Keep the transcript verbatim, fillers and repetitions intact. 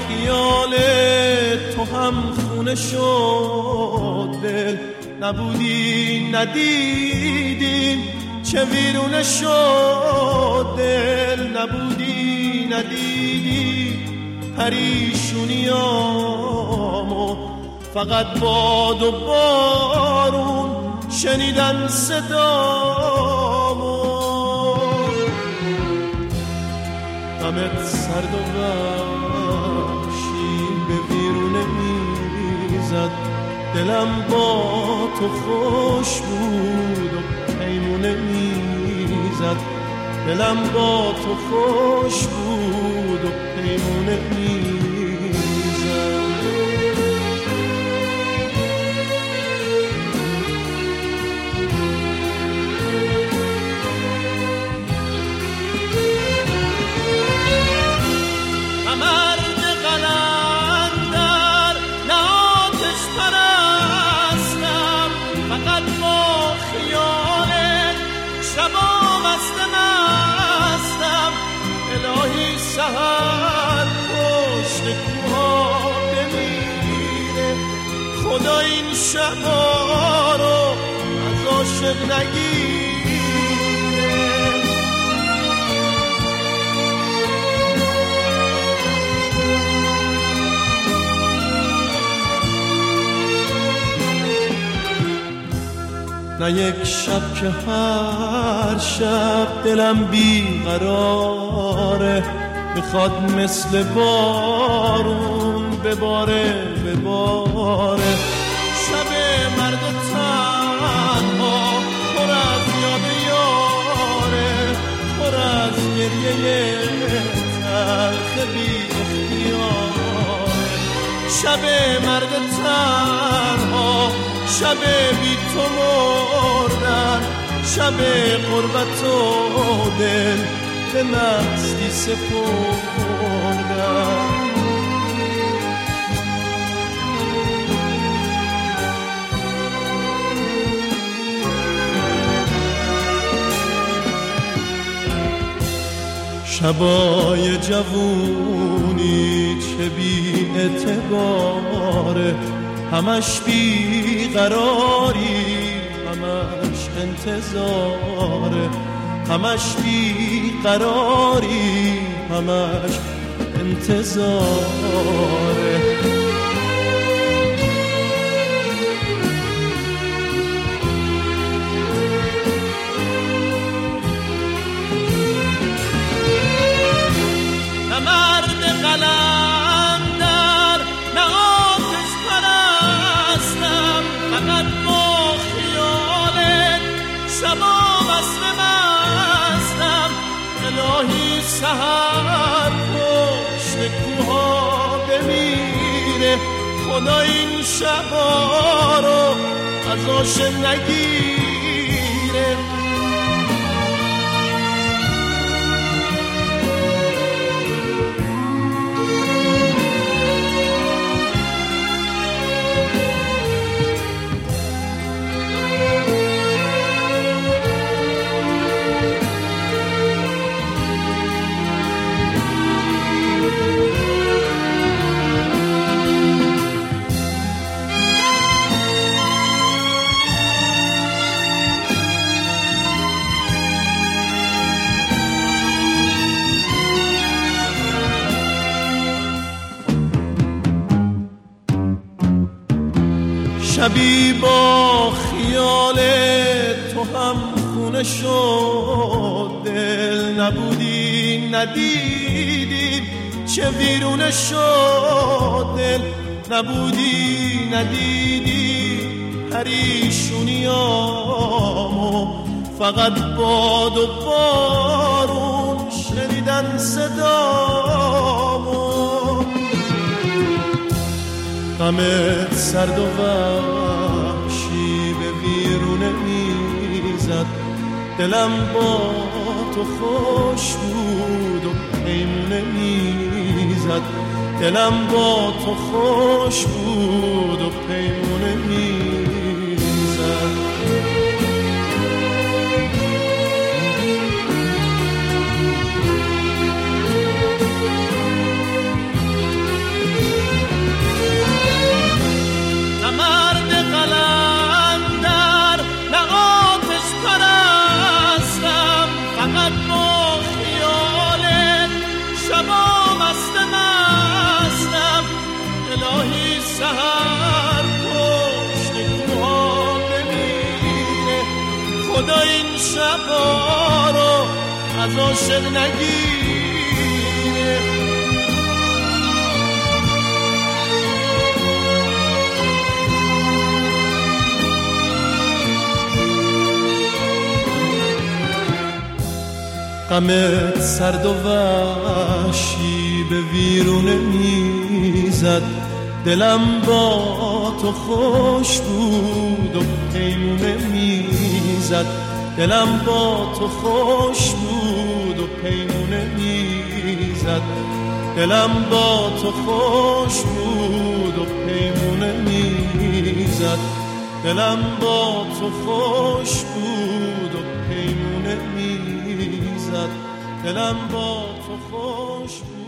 خیال تو هم خونه شد دل، نبودی ندیدیم چه ویرونه شد دل، نبودی ندیدی پریشونیامو، فقط باد و بارون شنیدن صدامو. غمت سرد و وحشی به ویرونه میزد، دلم با تو خوش بود و پیمونه میزد، دلم با تو خوش بود و پیمونه میزد. سهر پشت کوها بمیره، خدا این شبا رو از عاشق نگیره. نه یک شب که هر شب دلم بیقراره، میخواد مثل بارون بباره بباره. شب مرد تنها پر از یاد یاره، پر از گریه تلخ بی اختیاره. شب مرد تنها، شب بی تو مردن، شب غربت و دل به مستی سپردن. شبای جوونی چه بی اعتباره، همش بی قراری، همش انتظاره، همش بی قراری، همش انتظاره. نه مرد قلندر، نه آتش پرستم، فقط با خیالت شبا وصل مستم. الهی سهر پشت کوها بمیره، خدا این شبا رو از عاشق نگیره. شبی با خیال تو هم خونه شد دل، نبودی ندیدی چه ویرونه شد دل، نبودی ندیدی پریشونیامو، فقط باد و بارون شنیدن صدامو. غمت سرد و وحشی به ویرونه میزد، دلم با تو خوش بود و پیمونه میزد، دلم با تو خوش بود و پیمونه میزد. خدا این شبا رو از عاشق نگیره. غمت سرد و وحشی به ویرونه میزد، دلم با تو خوش بود و پیمونه میزد. دلم با تو خوش بود و پیمونه میزد. دلم با تو خوش بود و پیمونه میزد. دلم با تو خوش بود و پیمونه میزد. دلم با تو خوش بود.